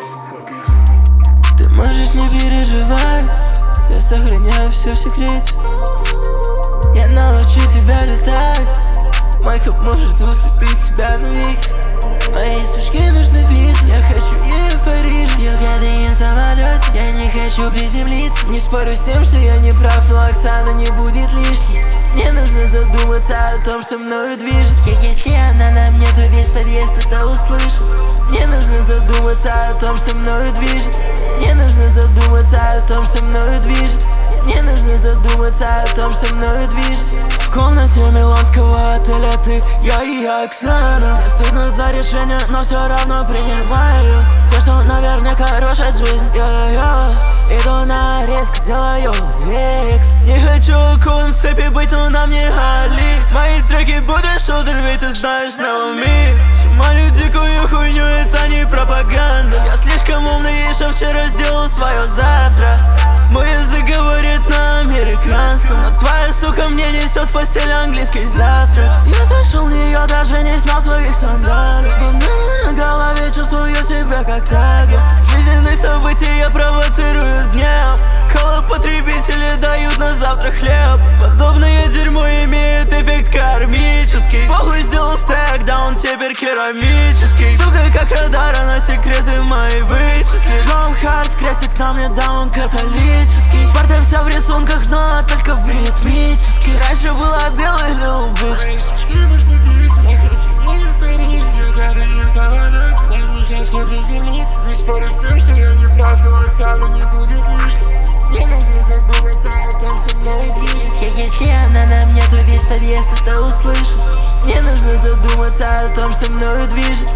Ты можешь не переживать, я сохраняю все в секрете. Я научу тебя летать, мой хэп может усыпить тебя навеки. Моей сучке нужны визы, я хочу ей в Париже. Юга им в самолете, я не хочу приземлиться. Не спорю с тем, что я не прав, но Оксана не будет лишней. Мне нужно задуматься о том, что мною движет. Если она на мне, то весь подъезд это услышит. Мне нужно задуматься о том, что мною движет. Мне нужно задуматься о том, что мною движет. Мне нужно задуматься о том, что мною движет. В комнате миланского отеля ты, я и Оксана. Мне стыдно за решение, но все равно принимаю те, что наверняка рушат жизнь. Иду на риск, делаю икс. Не хочу кован в цепи быть, но на мне Аликс. Мои треки будут шутер, ведь ты знаешь новый микс. Мою дикую хуйню, это не пропаганда. Я слишком умный, еще вчера сделал свое завтра. Мой язык говорит на американском, но твоя сука мне несет в постель английский завтрак. Я зашел в нее, даже не снял своих сандалий. Бандана на голове, чувствую себя как тайгер. Жизненные события провоцируют гнев. Потребители дают на завтрак хлеб. Подобное дерьмо имеет эффект кармический. Похуй сделал стек, да он теперь керамический. Сука, как радар, она секреты мои вычислит. Chrome Hearts, крестик на мне, да он католический. Парта вся в рисунках, но только в ритмический. Раньше была белая little bitch. Не спорю с тем, что я не прав, но Оксана не будет лишней. Мне нужно задуматься о том, что мною движет. Если она на мне, то весь подъезд это услышит. Мне нужно задуматься о том, что мною движет.